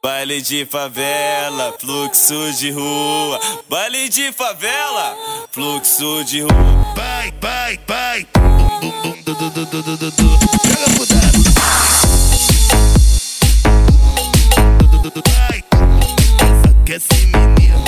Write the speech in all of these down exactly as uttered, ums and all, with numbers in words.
Baile de favela, fluxo de rua. Baile de favela, fluxo de rua. Vai, vai, vai. Bum, bum, du, du, du, du, du, du, du. Joga pro dado. Vai. Aquece menino.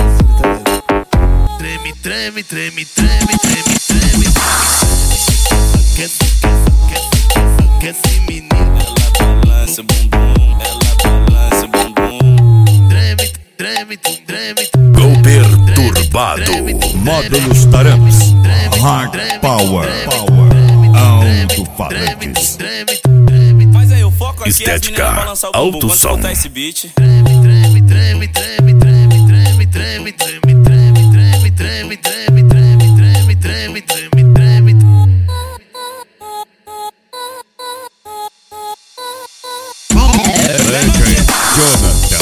Treme, treme, treme, treme, treme, treme. Aquece, aquece, aquece, aquece menino. Ela balança o bumbum, ela balança o bumbum. Treme, treme, treme. Go perturbado. Módulos Taramps. Hard Power. Alto-falantes. Faz aí o foco aqui, Estética, as meninas balançar o bumbum alto quando som. escutar esse beat. Treme, treme, treme, treme, treme, treme, treme, treme, treme, treme, treme, treme, treme, treme, treme, treme. Jonathan.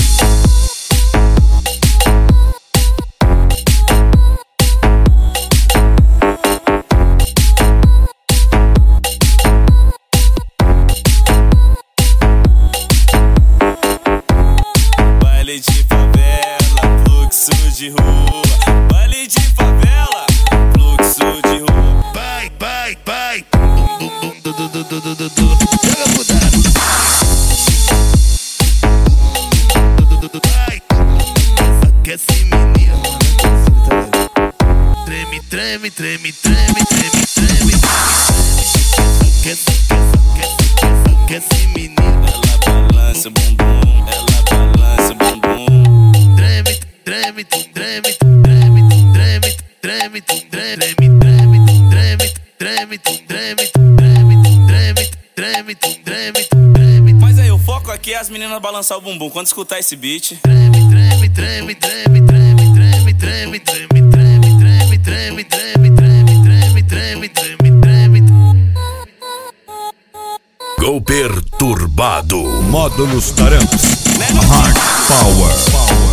Baile de favela, fluxo de rua. Baile de favela, fluxo de rua. Vai, vai, vai. Bum, bum, bum, du, du, du, du, du, du, du. Joga pro dado. Du, du, du, vai. Aquece menino. Treme, treme, treme, treme, treme, treme. Aquece, aquece, aquece, aquece menino. Ela balança o bumbum, ela balança o bumbum. Treme, treme, treme, treme, treme, treme, treme, treme, treme, treme, treme, treme, treme, treme, treme. Faz aí o foco aqui, as meninas balançar o bumbum quando escutar esse beat. Treme, treme, treme, treme, treme, treme, treme, treme, treme, treme, treme, treme, treme, treme, treme, treme. Go perturbado. Módulos Taramps. Hard Power.